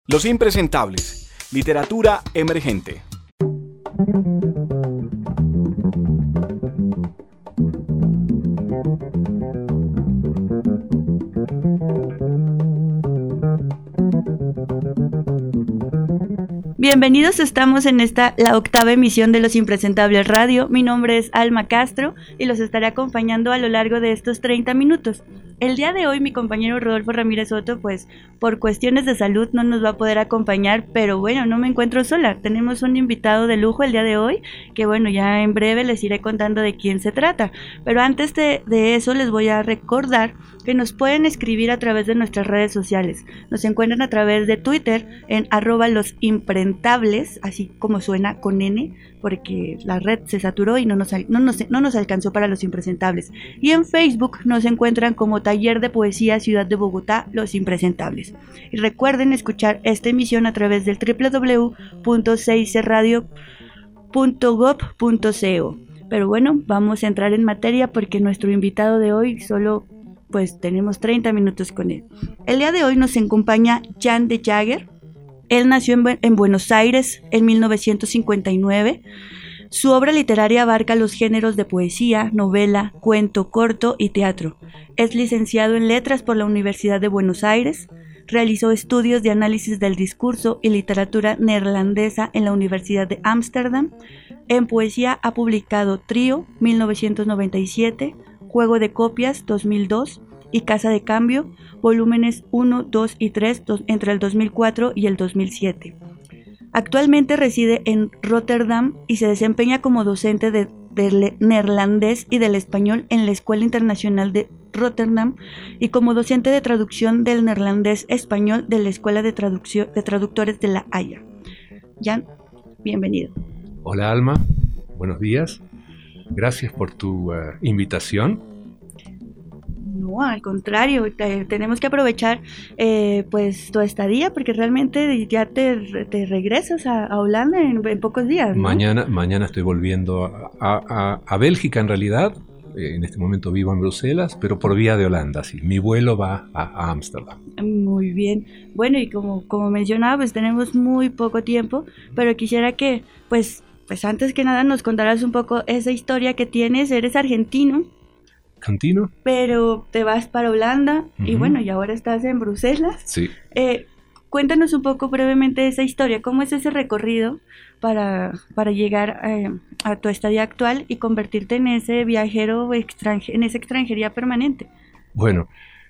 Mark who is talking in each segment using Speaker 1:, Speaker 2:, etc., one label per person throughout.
Speaker 1: Los impresentables. Literatura emergente.
Speaker 2: Bienvenidos, estamos en la octava emisión de Los Impresentables Radio. Mi nombre es Alma Castro y los estaré acompañando a lo largo de estos 30 minutos. El día de hoy mi compañero Rodolfo Ramírez Soto, pues por cuestiones de salud no nos va a poder acompañar, pero bueno, no me encuentro sola. Tenemos un invitado de lujo el día de hoy, que bueno, ya en breve les iré contando de quién se trata. Pero antes de eso les voy a recordar que nos pueden escribir a través de nuestras redes sociales. Nos encuentran a través de Twitter en @losimprentables, así como suena con N, porque la red se saturó y no nos alcanzó para Los Impresentables. Y en Facebook nos encuentran como Taller de Poesía Ciudad de Bogotá, Los Impresentables. Y recuerden escuchar esta emisión a través del www.6radio.gov.co. Pero bueno, vamos a entrar en materia porque nuestro invitado de hoy solo pues tenemos 30 minutos con él. El día de hoy nos acompaña Jan de Jager. Él nació en Buenos Aires en 1959. Su obra literaria abarca los géneros de poesía, novela, cuento corto y teatro. Es licenciado en Letras por la Universidad de Buenos Aires. Realizó estudios de análisis del discurso y literatura neerlandesa en la Universidad de Ámsterdam. En poesía ha publicado Trío, 1997, Juego de Copias, 2002, y Casa de Cambio, volúmenes 1, 2 y 3, entre el 2004 y el 2007. Actualmente reside en Rotterdam y se desempeña como docente del neerlandés y del español en la Escuela Internacional de Rotterdam y como docente de traducción del neerlandés-español de la Escuela de Traductores de La Haya. Jan, bienvenido.
Speaker 3: Hola Alma, buenos días. Gracias por tu invitación.
Speaker 2: No, al contrario, tenemos que aprovechar pues tu estadía porque realmente ya te regresas a Holanda en pocos días, ¿no?
Speaker 3: Mañana estoy volviendo a Bélgica en realidad. En este momento vivo en Bruselas, pero por vía de Holanda, sí. Mi vuelo va a Ámsterdam.
Speaker 2: Muy bien. Bueno, y como mencionaba, pues tenemos muy poco tiempo, pero quisiera que pues antes que nada nos contarás un poco esa historia que tienes. Eres argentino.
Speaker 3: ¿Argentino? Pero
Speaker 2: te vas para Holanda y bueno, y ahora estás en Bruselas.
Speaker 3: Sí.
Speaker 2: Cuéntanos un poco brevemente esa historia. ¿Cómo es ese recorrido para llegar a tu estadía actual y convertirte en ese viajero en esa extranjería permanente?
Speaker 3: Bueno,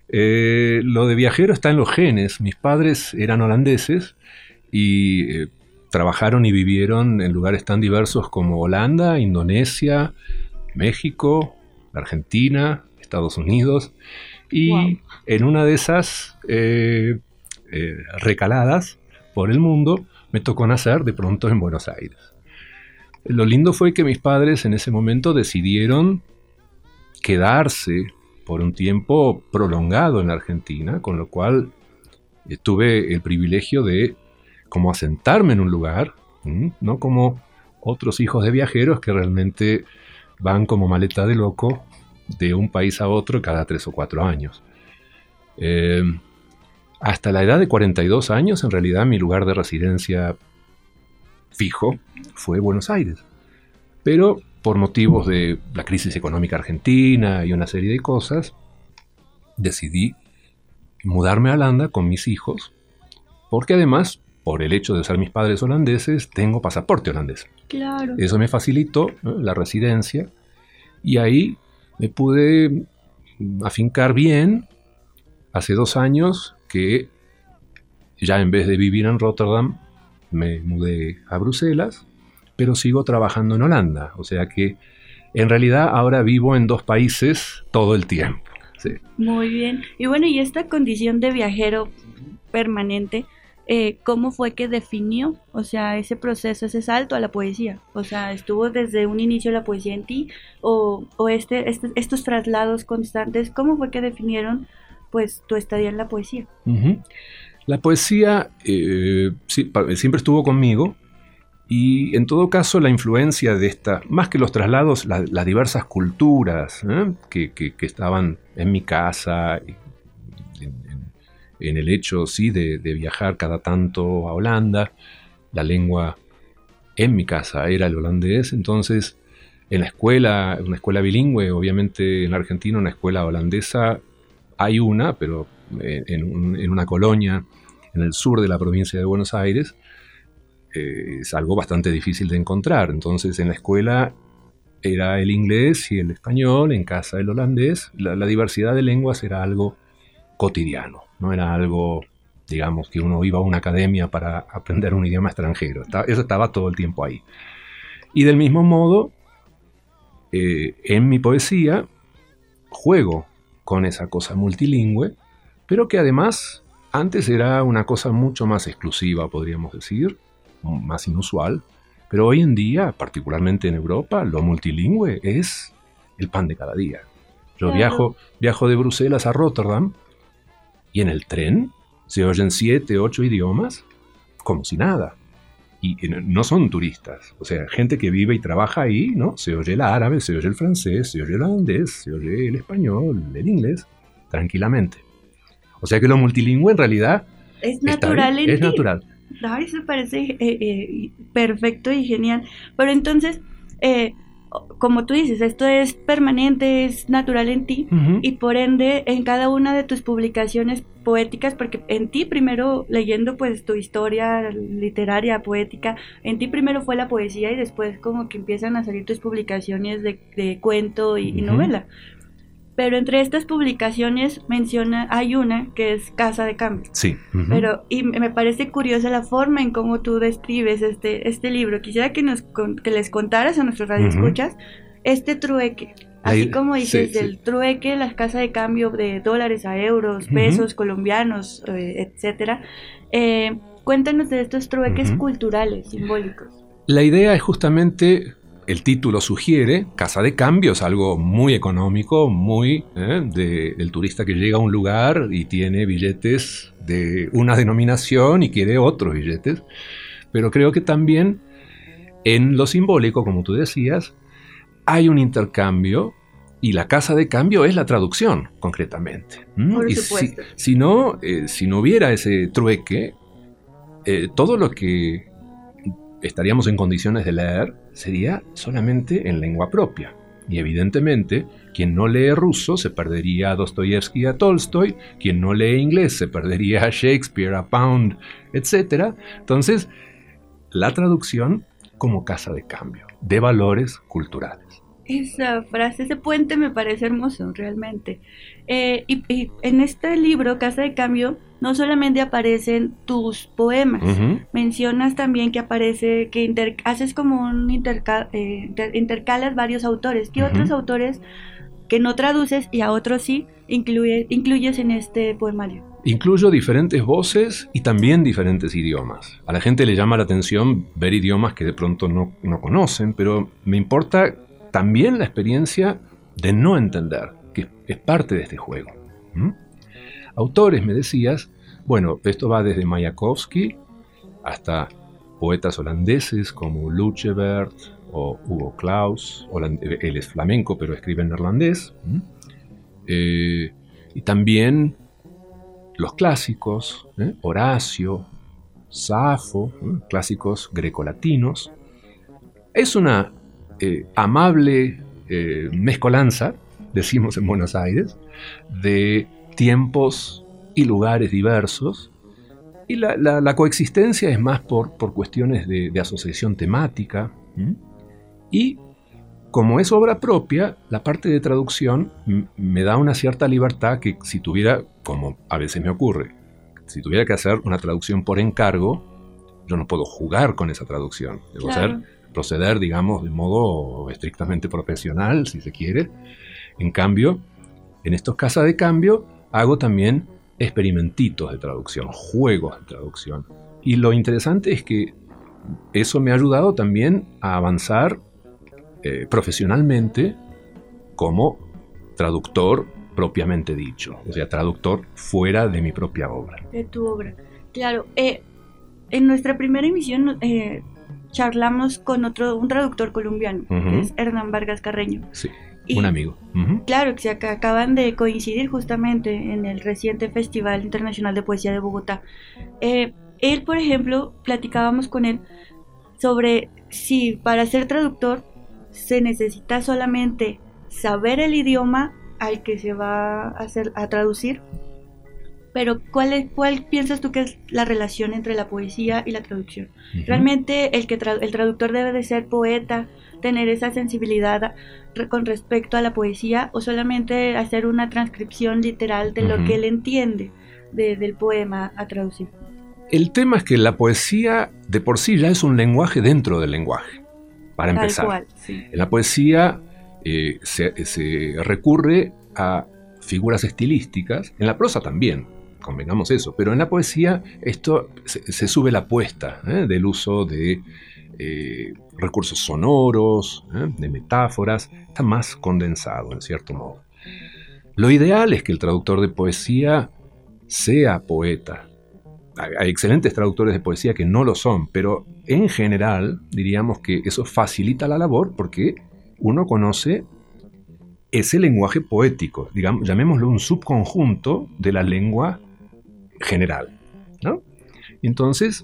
Speaker 3: lo de viajero está en los genes. Mis padres eran holandeses y trabajaron y vivieron en lugares tan diversos como Holanda, Indonesia, México, Argentina, Estados Unidos. Y wow, en una de esas recaladas por el mundo me tocó nacer de pronto en Buenos Aires. Lo lindo fue que mis padres en ese momento decidieron quedarse por un tiempo prolongado en Argentina, con lo cual tuve el privilegio de como asentarme en un lugar, no como otros hijos de viajeros que realmente van como maleta de loco de un país a otro cada 3 o 4 años. Hasta la edad de 42 años, en realidad, mi lugar de residencia fijo fue Buenos Aires. Pero por motivos de la crisis económica argentina y una serie de cosas, decidí mudarme a Holanda con mis hijos, porque además, por el hecho de ser mis padres holandeses, tengo pasaporte holandés.
Speaker 2: Claro.
Speaker 3: Eso me facilitó, ¿no?, la residencia, y ahí me pude afincar bien. Hace 2 años que ya en vez de vivir en Rotterdam me mudé a Bruselas, pero sigo trabajando en Holanda. O sea que en realidad ahora vivo en 2 países todo el tiempo. Sí.
Speaker 2: Muy bien. Y bueno, y esta condición de viajero permanente, ¿cómo fue que definió, o sea, ese proceso, ese salto a la poesía? O sea, ¿estuvo desde un inicio la poesía en ti? ¿O estos traslados constantes, cómo fue que definieron pues tu estadía en la poesía?
Speaker 3: Uh-huh. La poesía siempre estuvo conmigo, y en todo caso la influencia de esta, más que los traslados, las diversas culturas que estaban en mi casa, en el hecho, sí, de viajar cada tanto a Holanda. La lengua en mi casa era el holandés, entonces en la escuela, una escuela bilingüe, obviamente en la Argentina una escuela holandesa hay una, pero en una colonia en el sur de la provincia de Buenos Aires, es algo bastante difícil de encontrar. Entonces en la escuela era el inglés y el español, en casa el holandés. La diversidad de lenguas era algo cotidiano, no era algo, digamos, que uno iba a una academia para aprender un idioma extranjero. Eso estaba todo el tiempo ahí. Y del mismo modo, en mi poesía juego con esa cosa multilingüe, pero que además antes era una cosa mucho más exclusiva, podríamos decir, más inusual. Pero hoy en día, particularmente en Europa, lo multilingüe es el pan de cada día. Yo viajo de Bruselas a Rotterdam y en el tren se oyen 7, 8 idiomas como si nada. Y no son turistas, o sea, gente que vive y trabaja ahí, ¿no? Se oye el árabe, se oye el francés, se oye el holandés, se oye el español, el inglés, tranquilamente. O sea que lo multilingüe en realidad
Speaker 2: es natural en ti.
Speaker 3: Es natural.
Speaker 2: Ay, eso parece perfecto y genial. Pero entonces, como tú dices, esto es permanente, es natural en ti, uh-huh. Y por ende, en cada una de tus publicaciones poéticas, porque en ti primero, leyendo pues tu historia literaria, poética, en ti primero fue la poesía y después como que empiezan a salir tus publicaciones de cuento y uh-huh. novela. Pero entre estas publicaciones hay una que es Casa de Cambio.
Speaker 3: Sí.
Speaker 2: Uh-huh. Y me parece curiosa la forma en cómo tú describes este libro. Quisiera que les contaras a nuestros radioescuchas uh-huh. este trueque. Así como dices, del trueque, la casa de cambio de dólares a euros, pesos uh-huh. colombianos, etcétera. Cuéntanos de estos trueques uh-huh. culturales, simbólicos.
Speaker 3: La idea es justamente... El título sugiere, casa de cambio, es algo muy económico, muy del turista que llega a un lugar y tiene billetes de una denominación y quiere otros billetes. Pero creo que también en lo simbólico, como tú decías, hay un intercambio y la casa de cambio es la traducción, concretamente.
Speaker 2: Por
Speaker 3: y
Speaker 2: supuesto.
Speaker 3: Si no hubiera ese trueque, todo lo que estaríamos en condiciones de leer sería solamente en lengua propia. Y evidentemente, quien no lee ruso se perdería a Dostoyevsky y a Tolstoy, quien no lee inglés se perdería a Shakespeare, a Pound, etc. Entonces, la traducción como casa de cambio de valores culturales.
Speaker 2: Esa frase, ese puente me parece hermoso, realmente. Y en este libro, Casa de Cambio, no solamente aparecen tus poemas, uh-huh. mencionas también que aparece, que haces como un intercalas varios autores. ¿Qué uh-huh. otros autores que no traduces y a otros sí incluyes en este poemario?
Speaker 3: Incluyo diferentes voces y también diferentes idiomas. A la gente le llama la atención ver idiomas que de pronto no conocen, pero me importa también la experiencia de no entender, que es parte de este juego. Autores, me decías, bueno, esto va desde Mayakovsky hasta poetas holandeses como Lucebert o Hugo Claus. Él es flamenco, pero escribe en neerlandés. Y también los clásicos, Horacio, Safo, clásicos grecolatinos. Es una amable mezcolanza, decimos en Buenos Aires, de tiempos y lugares diversos, y la coexistencia es más por cuestiones de asociación temática, y como es obra propia, la parte de traducción me da una cierta libertad que si tuviera, como a veces me ocurre, si tuviera que hacer una traducción por encargo, yo no puedo jugar con esa traducción, debo proceder, digamos, de modo estrictamente profesional, si se quiere. En cambio, en estos casas de cambio, hago también experimentitos de traducción, juegos de traducción. Y lo interesante es que eso me ha ayudado también a avanzar profesionalmente como traductor propiamente dicho, o sea, traductor fuera de mi propia obra.
Speaker 2: De tu obra, claro. En nuestra primera emisión charlamos con un traductor colombiano, uh-huh. que es Hernán Vargas Carreño.
Speaker 3: Sí. Un amigo. Uh-huh.
Speaker 2: Claro, que acaban de coincidir justamente en el reciente Festival Internacional de Poesía de Bogotá. Él, por ejemplo, platicábamos con él sobre si para ser traductor se necesita solamente saber el idioma al que se va a traducir, pero ¿cuál piensas tú que es la relación entre la poesía y la traducción? Uh-huh. ¿Realmente el traductor debe de ser poeta, tener esa sensibilidad con respecto a la poesía, o solamente hacer una transcripción literal de lo que él entiende del poema a traducir?
Speaker 3: El tema es que la poesía de por sí ya es un lenguaje dentro del lenguaje, para empezar.
Speaker 2: Tal cual, sí.
Speaker 3: En la poesía se recurre a figuras estilísticas, en la prosa también, convengamos eso, pero en la poesía esto se sube la apuesta del uso de recursos sonoros, de metáforas, está más condensado en cierto modo. Lo ideal es que el traductor de poesía sea poeta. Hay excelentes traductores de poesía que no lo son, pero en general diríamos que eso facilita la labor porque uno conoce ese lenguaje poético, digamos, llamémoslo un subconjunto de la lengua general, ¿no? Entonces,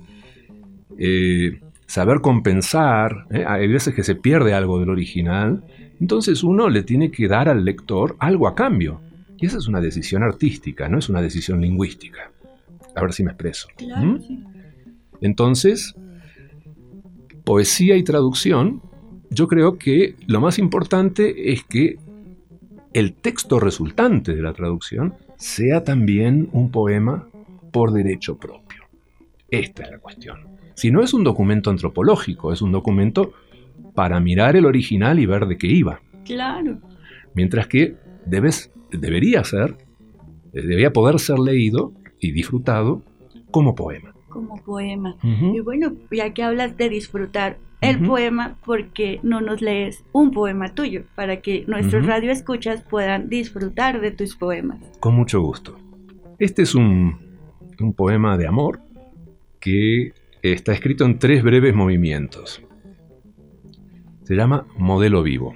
Speaker 3: saber compensar, hay veces que se pierde algo del original, entonces uno le tiene que dar al lector algo a cambio. Y esa es una decisión artística, no es una decisión lingüística. A ver si me expreso.
Speaker 2: Claro, sí.
Speaker 3: Entonces, poesía y traducción, yo creo que lo más importante es que el texto resultante de la traducción sea también un poema por derecho propio. Esta es la cuestión. Si no es un documento antropológico, es un documento para mirar el original y ver de qué iba.
Speaker 2: Claro.
Speaker 3: Mientras que debería poder ser leído y disfrutado como poema.
Speaker 2: Como poema.
Speaker 3: Uh-huh.
Speaker 2: Y bueno, ya que hablas de disfrutar el poema, ¿por qué no nos lees un poema tuyo? Para que nuestros radioescuchas puedan disfrutar de tus poemas.
Speaker 3: Con mucho gusto. Este es un poema de amor que está escrito en 3 breves movimientos. Se llama Modelo Vivo.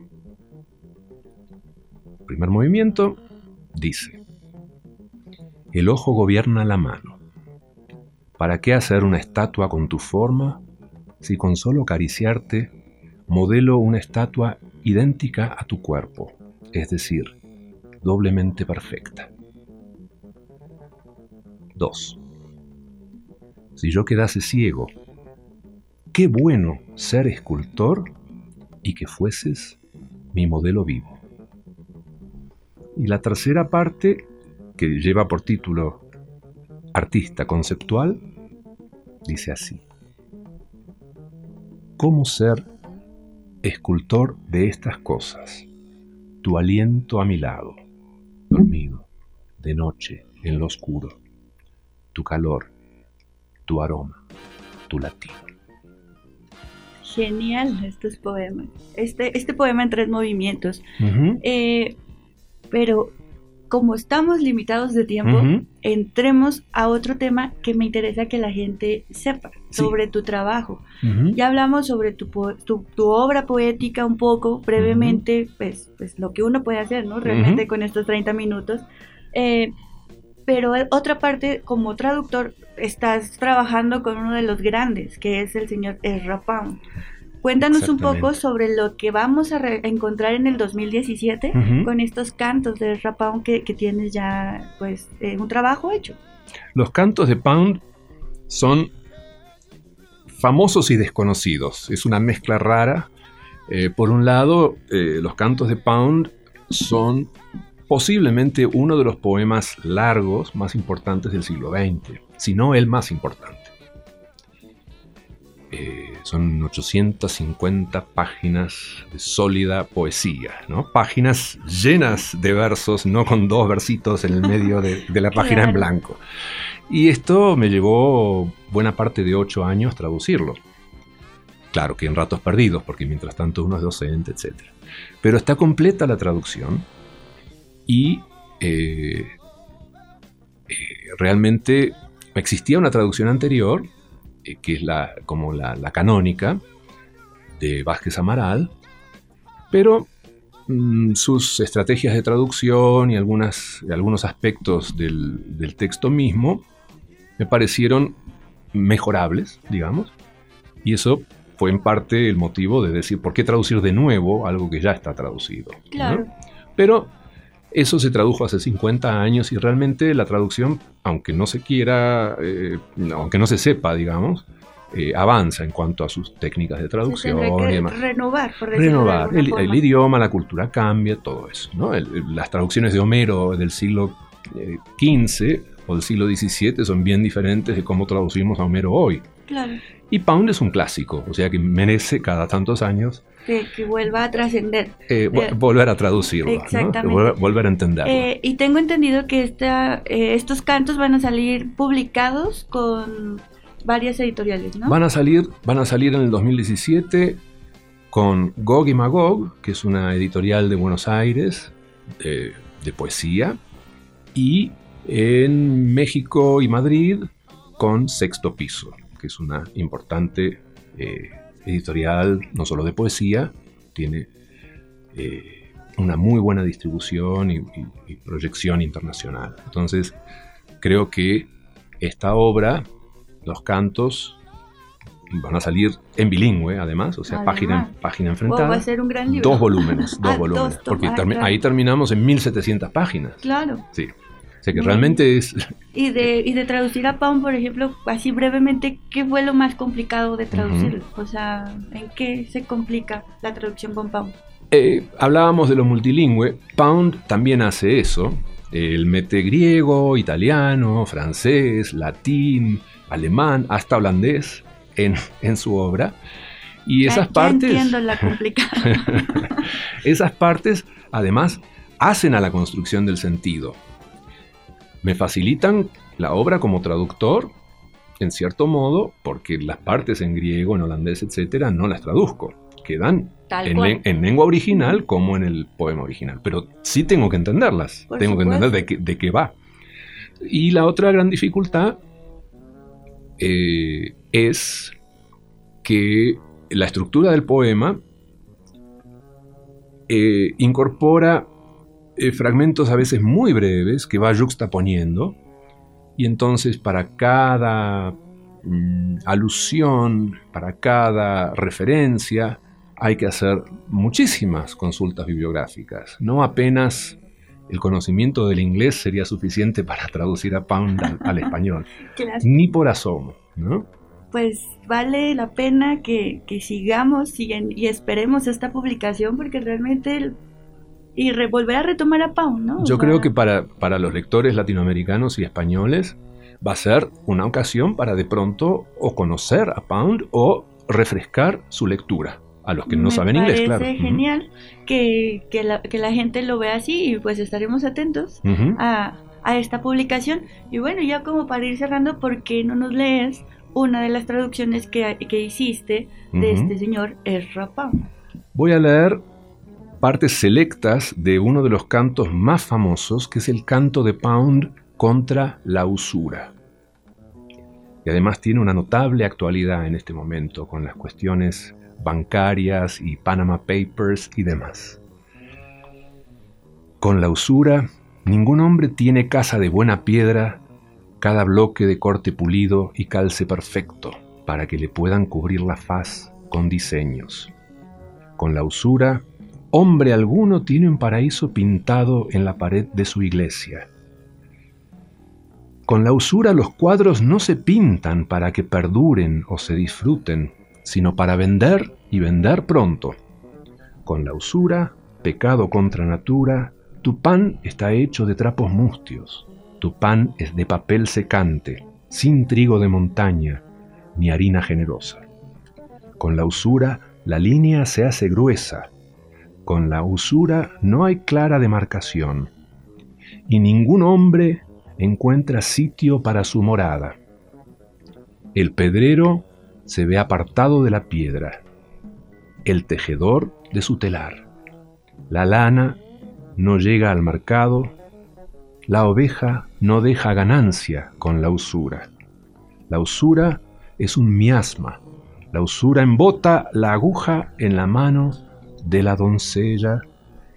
Speaker 3: El primer movimiento dice: el ojo gobierna la mano. ¿Para qué hacer una estatua con tu forma si con solo acariciarte modelo una estatua idéntica a tu cuerpo, es decir, doblemente perfecta? 2. Si yo quedase ciego, qué bueno ser escultor y que fueses mi modelo vivo. Y la tercera parte, que lleva por título Artista conceptual, dice así: ¿cómo ser escultor de estas cosas? Tu aliento a mi lado, dormido, de noche, en lo oscuro, tu calor, tu aroma, tu latido.
Speaker 2: Genial estos poemas. Este poema en 3 movimientos.
Speaker 3: Uh-huh.
Speaker 2: Pero como estamos limitados de tiempo, entremos a otro tema que me interesa que la gente sepa sobre tu trabajo. Ya hablamos sobre tu obra poética un poco, brevemente, pues lo que uno puede hacer, ¿no? Realmente con estos 30 minutos. Pero otra parte, como traductor, estás trabajando con uno de los grandes, que es el señor Ezra Pound. Cuéntanos un poco sobre lo que vamos a encontrar en el 2017 con estos cantos de Ezra Pound que tienes ya, pues, un trabajo hecho.
Speaker 3: Los cantos de Pound son famosos y desconocidos. Es una mezcla rara. Por un lado, los cantos de Pound son posiblemente uno de los poemas largos más importantes del siglo XX, si no el más importante. Son 850 páginas de sólida poesía, ¿no? Páginas llenas de versos, no con 2 versitos en el medio de la página en blanco. Y esto me llevó buena parte de 8 años traducirlo. Claro que en ratos perdidos, porque mientras tanto uno es docente, etc. Pero está completa la traducción y realmente existía una traducción anterior, que es la canónica, de Vázquez Amaral, pero sus estrategias de traducción y algunos aspectos del texto mismo me parecieron mejorables, digamos, y eso fue en parte el motivo de decir, ¿por qué traducir de nuevo algo que ya está traducido?
Speaker 2: Claro.
Speaker 3: ¿No? Pero eso se tradujo hace 50 años y realmente la traducción, aunque no se quiera, aunque no se sepa, digamos, avanza en cuanto a sus técnicas de traducción y demás.
Speaker 2: Renovar, por decirlo de alguna forma.
Speaker 3: El idioma, la cultura cambia, todo eso, ¿no? Las traducciones de Homero del siglo XV o del siglo XVII son bien diferentes de cómo traducimos a Homero hoy.
Speaker 2: Claro.
Speaker 3: Y Pound es un clásico, o sea que merece cada tantos años
Speaker 2: que vuelva a trascender.
Speaker 3: Volver a traducirlo,
Speaker 2: exactamente,
Speaker 3: ¿no? Volver a entenderlo.
Speaker 2: Y tengo entendido que estos cantos van a salir publicados con varias editoriales, ¿no?
Speaker 3: Van a salir en el 2017 con Gog y Magog, que es una editorial de Buenos Aires de poesía, y en México y Madrid con Sexto Piso, que es una importante editorial, no solo de poesía, tiene una muy buena distribución y proyección internacional. Entonces, creo que esta obra, los cantos, van a salir en bilingüe, además, o sea, página enfrentada.
Speaker 2: Va a ser un gran libro.
Speaker 3: Dos volúmenes, porque
Speaker 2: claro.
Speaker 3: Ahí terminamos en 1700 páginas.
Speaker 2: Claro.
Speaker 3: Sí. O sea que realmente es...
Speaker 2: Y de traducir a Pound, por ejemplo, así brevemente, ¿qué fue lo más complicado de traducirlo? O sea, ¿en qué se complica la traducción con Pound?
Speaker 3: Hablábamos de lo multilingüe. Pound también hace eso. Él mete griego, italiano, francés, latín, alemán, hasta holandés en su obra. Y esas partes...
Speaker 2: entiendo la complicada.
Speaker 3: Esas partes, además, hacen a la construcción del sentido. Me facilitan la obra como traductor, en cierto modo, porque las partes en griego, en holandés, etcétera, no las traduzco. Quedan en lengua original como en el poema original. Pero sí tengo que entenderlas. Tengo que entender de qué va. Y la otra gran dificultad es que la estructura del poema incorpora fragmentos a veces muy breves que va yuxtaponiendo, y entonces para cada alusión, para cada referencia, hay que hacer muchísimas consultas bibliográficas. No apenas el conocimiento del inglés sería suficiente para traducir a Pound al español.
Speaker 2: Claro.
Speaker 3: Ni por asomo, ¿no?
Speaker 2: Pues vale la pena que sigamos y esperemos esta publicación, porque realmente... Y volver a retomar a Pound, ¿no?
Speaker 3: Yo creo que para los lectores latinoamericanos y españoles va a ser una ocasión para de pronto o conocer a Pound o refrescar su lectura, a los que no saben inglés, claro.
Speaker 2: Me parece genial que la gente lo vea así, y pues estaremos atentos a esta publicación. Y bueno, ya como para ir cerrando, ¿por qué no nos lees una de las traducciones que hiciste de este señor Ezra Pound?
Speaker 3: Voy a leer partes selectas de uno de los cantos más famosos, que es el canto de Pound contra la usura. Y además tiene una notable actualidad en este momento con las cuestiones bancarias y Panama Papers y demás. Con la usura, ningún hombre tiene casa de buena piedra, cada bloque de corte pulido y calce perfecto, para que le puedan cubrir la faz con diseños. Con la usura, hombre alguno tiene un paraíso pintado en la pared de su iglesia. Con la usura los cuadros no se pintan para que perduren o se disfruten, sino para vender y vender pronto. Con la usura, pecado contra natura, tu pan está hecho de trapos mustios, tu pan es de papel secante, sin trigo de montaña, ni harina generosa. Con la usura la línea se hace gruesa, con la usura no hay clara demarcación, y ningún hombre encuentra sitio para su morada. El pedrero se ve apartado de la piedra, el tejedor de su telar. La lana no llega al mercado, la oveja no deja ganancia con la usura. La usura es un miasma, la usura embota la aguja en la mano de la doncella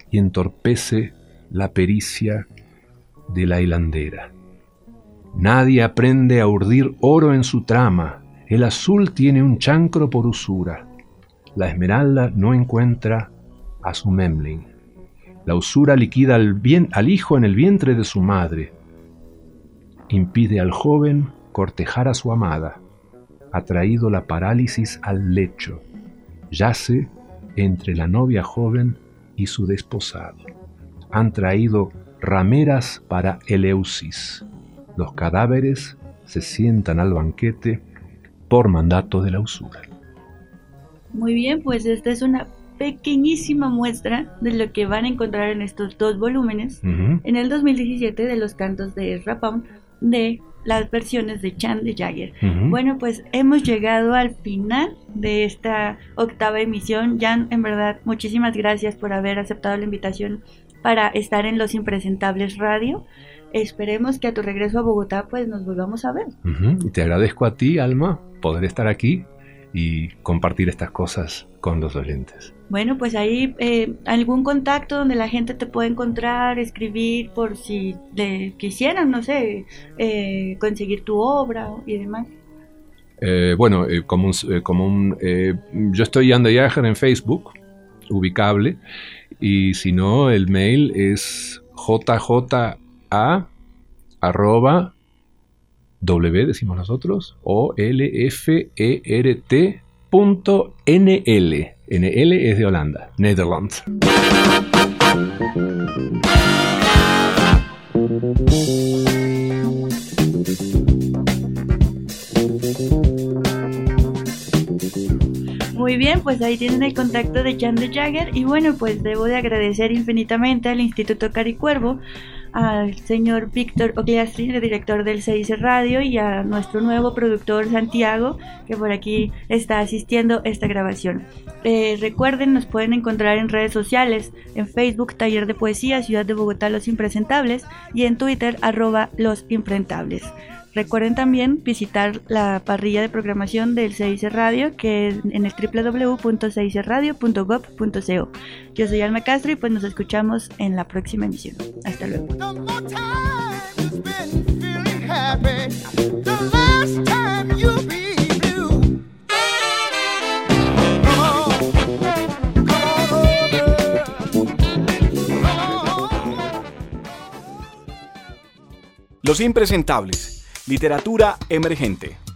Speaker 3: y entorpece la pericia de la hilandera. Nadie aprende a urdir oro en su trama, el azul tiene un chancro por usura, la esmeralda no encuentra a su Memling, la usura liquida al hijo en el vientre de su madre, impide al joven cortejar a su amada, ha traído la parálisis al lecho, yace entre la novia joven y su desposado. Han traído rameras para Eleusis. Los cadáveres se sientan al banquete por mandato de la usura.
Speaker 2: Muy bien, pues esta es una pequeñísima muestra de lo que van a encontrar en estos 2 volúmenes en el 2017 de los cantos de Ezra Pound de las versiones de Jan de Jager. Bueno, pues hemos llegado al final de esta 8ª emisión. Jan, en verdad, muchísimas gracias por haber aceptado la invitación para estar en Los Impresentables Radio. Esperemos que a tu regreso a Bogotá pues nos volvamos a ver.
Speaker 3: Y te agradezco a ti, Alma, poder estar aquí y compartir estas cosas con los oyentes.
Speaker 2: Bueno, pues ahí algún contacto donde la gente te puede encontrar, escribir por si quisieran, no sé, conseguir tu obra y demás.
Speaker 3: Yo estoy Jan de Jager en Facebook, ubicable, y si no, el mail es jja@w, decimos nosotros, o lfert.nl. NL es de Holanda, Netherlands.
Speaker 2: Muy bien, pues ahí tienen el contacto de Jan de Jager. Y bueno, pues debo de agradecer infinitamente al Instituto Caricuervo, al señor Víctor Ogliastri, el director del CIC Radio, y a nuestro nuevo productor Santiago, que por aquí está asistiendo esta grabación. Recuerden, nos pueden encontrar en redes sociales, en Facebook Taller de Poesía Ciudad de Bogotá Los Impresentables, y en Twitter @Los Impresentables. Recuerden también visitar la parrilla de programación del CIC Radio, que es en el www.cicradio.gov.co. Yo soy Alma Castro y pues nos escuchamos en la próxima emisión. Hasta luego.
Speaker 1: Los Impresentables. Literatura emergente.